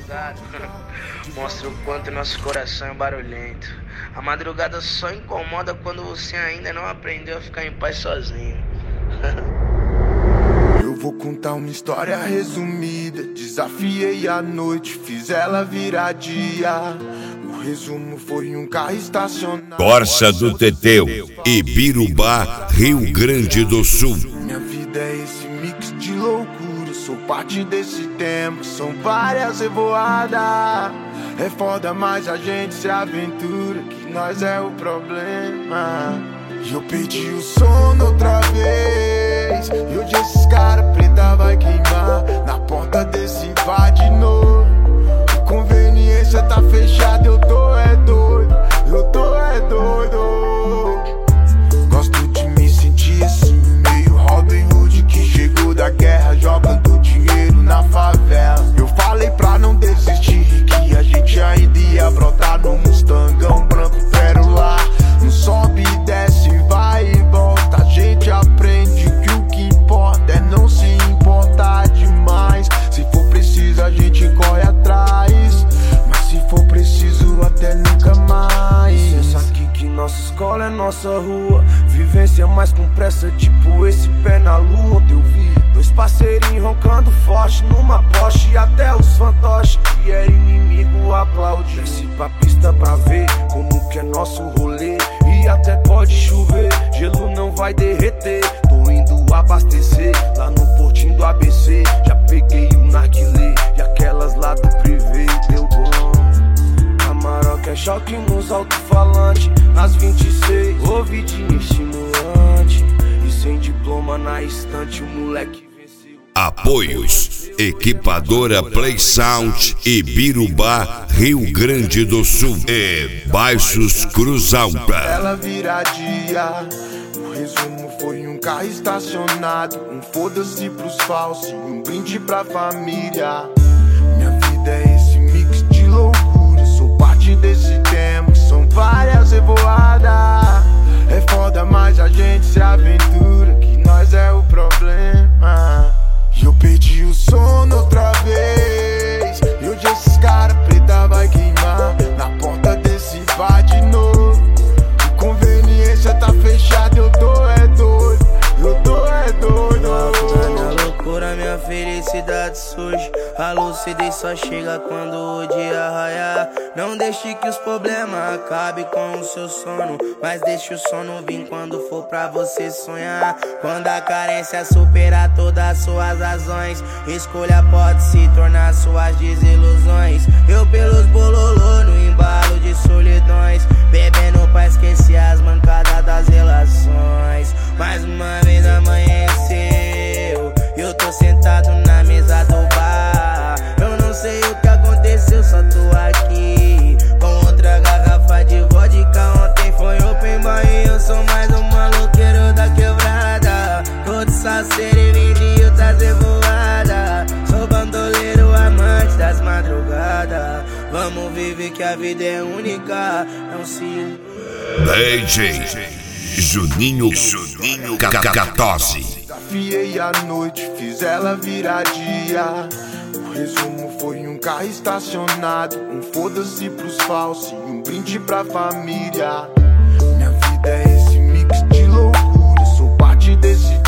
madrugada mostra o quanto nosso coração é barulhento. A madrugada só incomoda quando você ainda não aprendeu a ficar em paz sozinho. Eu vou contar uma história resumida. Desafiei a noite, fiz ela virar dia. O resumo foi um carro estacionado. Corsa do Teteu, Ibirubá, Rio Grande do Sul. Minha vida é esse mix de loucura. Sou parte desse tempo, são várias revoadas. É foda, mas a gente se aventura, que nós é o problema. E eu perdi o sono outra vez. E hoje esses cara preta vai queimar na porta desse bar de novo. Conveniência tá fechada, eu tô é doido. Eu tô é doido. Gosto de me sentir assim, meio Robin Hood que chegou da guerra, jogando dinheiro na favela. Eu falei pra não desistir, que a gente ainda ia brotar no Mustangão branco pérola. Não sobe e desce, vai e volta. A gente aprende que o que importa é não se importar demais. Se for preciso a gente corre atrás, mas se for preciso até nunca mais. Pensa aqui que nossa escola é nossa rua. Vivência mais com pressa, tipo esse pé na lua. Onde eu vi dois parceirinhos roncando forte numa Porsche, até os fantoches que era inimigo aplaude. Desce pra pista pra ver como que é nosso rolê. E até pode chover, gelo não vai derreter. Tô indo abastecer lá no portinho do ABC. Já peguei o narguilé e aquelas lá do privê. Deu bom. Camaroca é choque nos alto-falantes. Nas 26, ouvidinho estimulante. E sem diploma na estante, o moleque venceu. Apoios: Equipadora Play Sound, Ibirubá, Rio Grande do Sul e Baixos Cruz Alta. Ela vira dia. O resumo foi um carro estacionado, um foda-se pros falsos e um brinde pra família. Minha vida é esse mix de loucura. Sou parte desse tempo, são várias revoadas. É foda, mas a gente se aventura, que nós é o problema. E eu perdi o sono outra vez. E hoje esses cara preta vai queimar na porta desse bar de novo. Conveniência tá fechada, eu tô é doido. Eu tô é doido. Minha loucura, minha felicidade surge. A lucidez só chega quando o dia raiar. Não deixe que os problemas acabem com o seu sono, mas deixe o sono vir quando for pra você sonhar. Quando a carência superar todas as suas razões, escolha pode se tornar suas desilusões. Eu pelos bololô no embalo de solidões, bebendo pra esquecer as mancadas das relações. Mais uma vez amanheceu, eu tô sentado na mesa do bar. Eu não sei o que aconteceu, só tô aqui com outra garrafa de vodka. Ontem foi open bar e eu sou mais um maloqueiro da quebrada. Tô de salseiro e vindo trazer voada. Sou bandoleiro, amante das madrugadas. Vamos viver que a vida é única, não se... DJ Juninho Cacatose. Desafiei a noite, fiz ela virar dia. O resumo foi um carro estacionado, um foda-se pros falsos e um brinde pra família. Minha vida é esse mix de loucura. Sou parte desse